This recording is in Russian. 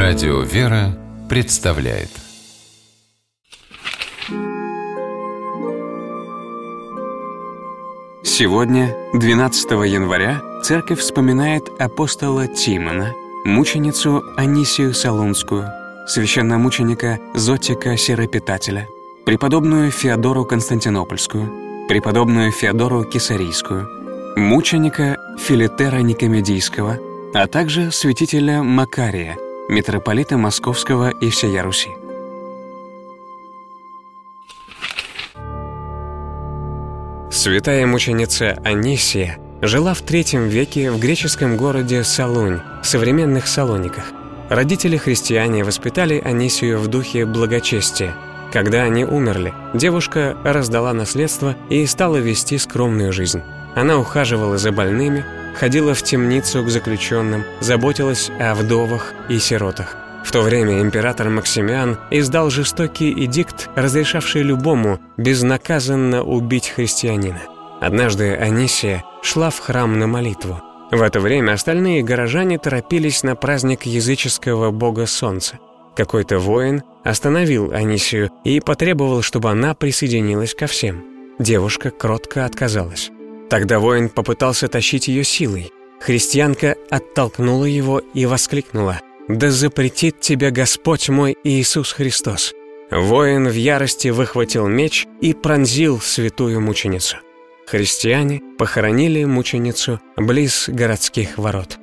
Радио «Вера» представляет. Сегодня, 12 января, Церковь вспоминает апостола Тимона, мученицу Анисию Солунскую, священномученика Зотика Сиропитателя, преподобную Феодору Константинопольскую, преподобную Феодору Кесарийскую, мученика Филитера Никомедийского, а также святителя Макария, митрополита Московского и всея Руси. Святая мученица Анисия жила в III веке в греческом городе Солунь, в современных Салониках. Родители-христиане воспитали Анисию в духе благочестия. Когда они умерли, девушка раздала наследство и стала вести скромную жизнь. Она ухаживала за больными, ходила в темницу к заключенным, заботилась о вдовах и сиротах. В то время император Максимиан издал жестокий эдикт, разрешавший любому безнаказанно убить христианина. Однажды Анисия шла в храм на молитву. В это время остальные горожане торопились на праздник языческого бога солнца. Какой-то воин остановил Анисию и потребовал, чтобы она присоединилась ко всем. Девушка кротко отказалась. Тогда воин попытался тащить ее силой. Христианка оттолкнула его и воскликнула: «Да запретит тебе Господь мой Иисус Христос!» Воин в ярости выхватил меч и пронзил святую мученицу. Христиане похоронили мученицу близ городских ворот.